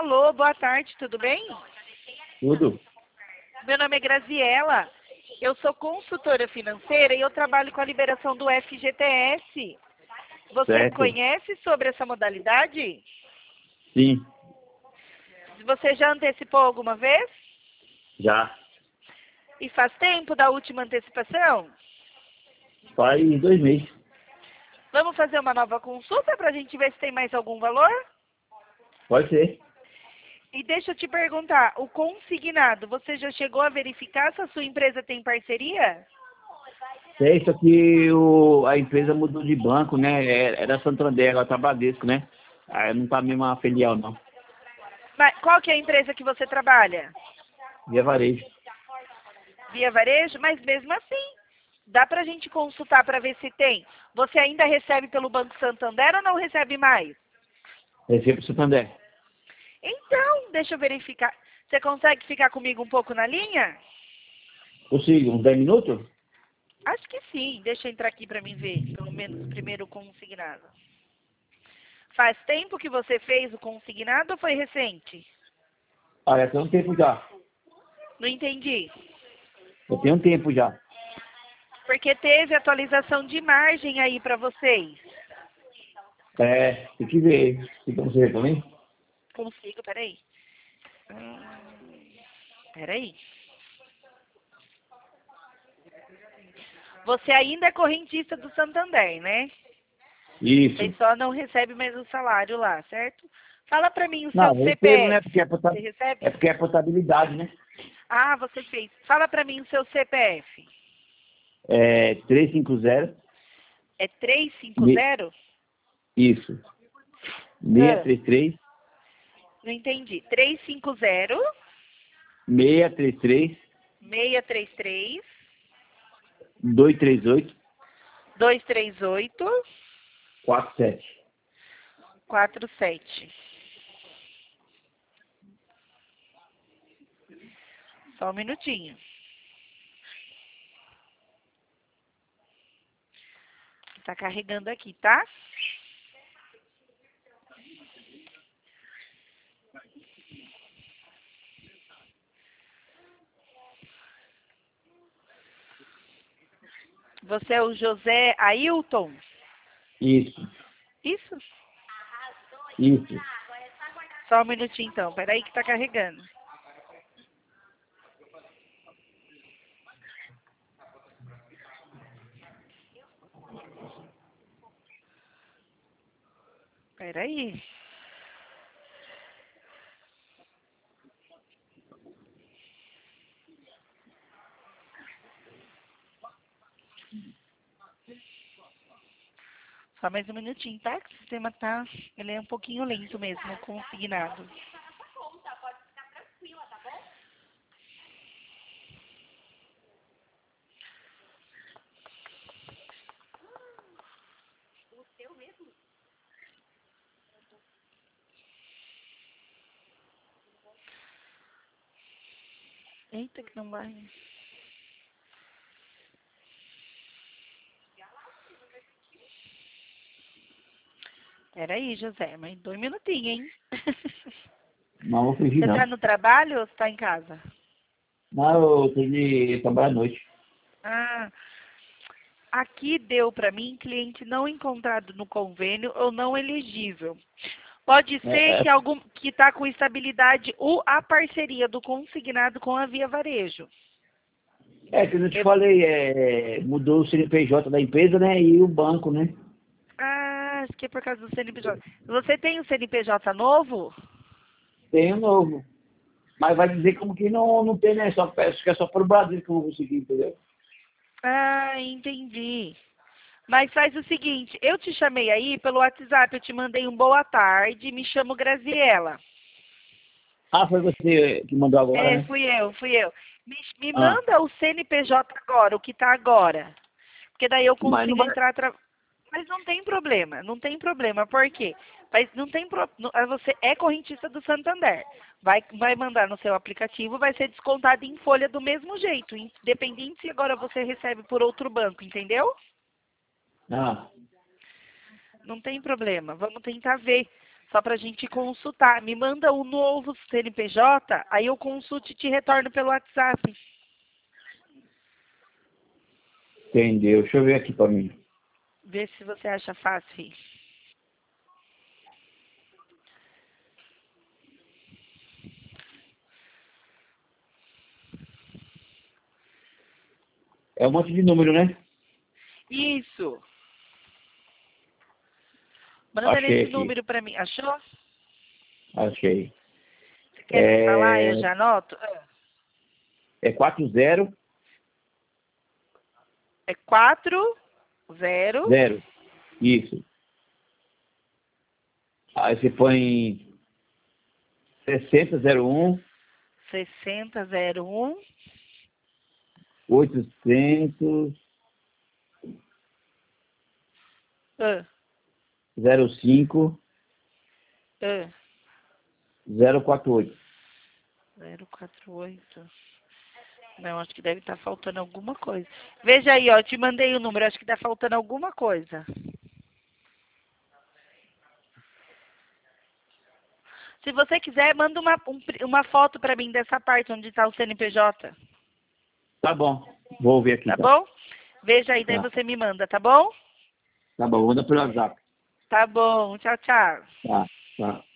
Alô, boa tarde, tudo bem? Tudo. Meu nome é Graziela, eu sou consultora financeira e eu trabalho com a liberação do FGTS. Você Certo. conhece sobre essa modalidade? Sim, Você já antecipou alguma vez? já. E faz tempo da última antecipação? Faz 2 meses. Vamos fazer uma nova consulta para a gente ver se tem mais algum valor? Pode ser. E deixa eu te perguntar, o consignado, você já chegou a verificar se a sua empresa tem parceria? É isso aqui, a empresa mudou de banco, né? Era Santander, agora tá Bradesco, né? Aí não tá mesmo a filial, não. Mas qual que é a empresa que você trabalha? Via Varejo. Via Varejo? Mas mesmo assim, dá para a gente consultar para ver se tem. Você ainda recebe pelo Banco Santander ou não recebe mais? Recebo Santander. Então, deixa eu verificar. Você consegue ficar comigo um pouco na linha? Consigo, uns 10 minutos? Acho que sim. Deixa eu entrar aqui para mim ver, pelo menos primeiro o consignado. Faz tempo que você fez o consignado ou foi recente? Ah, já tem um tempo já. Não entendi. Eu tenho um tempo já. Porque teve atualização de margem aí para vocês. Tem que ver. Tem como você ver também? Consigo, peraí. Peraí. Você ainda é correntista do Santander, né? Você Isso. só não recebe mais o salário lá, certo? Fala para mim o Não, seu eu recebo, né? CPF. Você recebe? É porque é portabilidade, né? Ah, você fez. Fala para mim o seu CPF. É 350. É me- 350? Isso. Ah, 633. não entendi. 350 633. 633 238. 238 47. 47. Só um minutinho. Tá carregando aqui, tá? Você é o José Ailton? Isso. Isso? Isso. Só um minutinho então. Peraí que tá carregando. Peraí. Só mais um minutinho, tá? Que o sistema tá... Ele é um pouquinho lento mesmo, consignado. Eita, que não vai... Peraí, José, mas 2 minutinhos, hein? Não vou fugir, Você tá não. no trabalho ou você tá em casa? Não, eu tenho de trabalhar à noite. Ah, aqui deu para mim cliente não encontrado no convênio ou não elegível. Pode ser É, que algum que está com estabilidade ou a parceria do consignado com a Via Varejo. que eu te É- falei, mudou o CNPJ da empresa, né? E o banco, né? Ah, acho que é por causa do CNPJ. Você tem o CNPJ novo? Tem um novo. Mas vai dizer como que não tem, né? Acho que é só para o Brasil que eu vou conseguir, entendeu? Ah, entendi. Mas faz o seguinte, eu te chamei aí pelo WhatsApp, eu te mandei um boa tarde, me chamo Graziela. Ah, foi você que mandou agora, É, né? fui eu. Me Ah, manda o CNPJ agora, o que tá agora. Porque daí eu mas não consigo vai... entrar. Mas não tem problema, não tem problema. Por quê? Mas não tem você é correntista do Santander. Vai mandar no seu aplicativo, vai ser descontado em folha do mesmo jeito, independente se agora você recebe por outro banco, entendeu? Ah, Não tem problema. Vamos tentar ver. Só pra gente consultar. Me manda o novo CNPJ, aí eu consulto e te retorno pelo WhatsApp. Entendeu? Deixa eu ver aqui pra mim. Vê se você acha fácil. É um monte de número, né? Isso. Manda Achei nesse aqui. número pra mim. Achou? Achei. Você quer me falar? Eu É, já anoto. é 40. É 40 Isso. Aí você põe 6001 6001 800 ah, 05 ah, 048. 048. Não, acho que deve estar faltando alguma coisa. Veja aí, ó, te mandei o número, acho que está faltando alguma coisa. Se você quiser, manda uma foto para mim dessa parte onde está o CNPJ, Tá bom. Vou ver aqui tá então. bom? Veja aí, daí Tá. você me manda, tá bom? Tá bom. Manda pelo WhatsApp. Tá bom, tchau, tchau. Tá. Tá.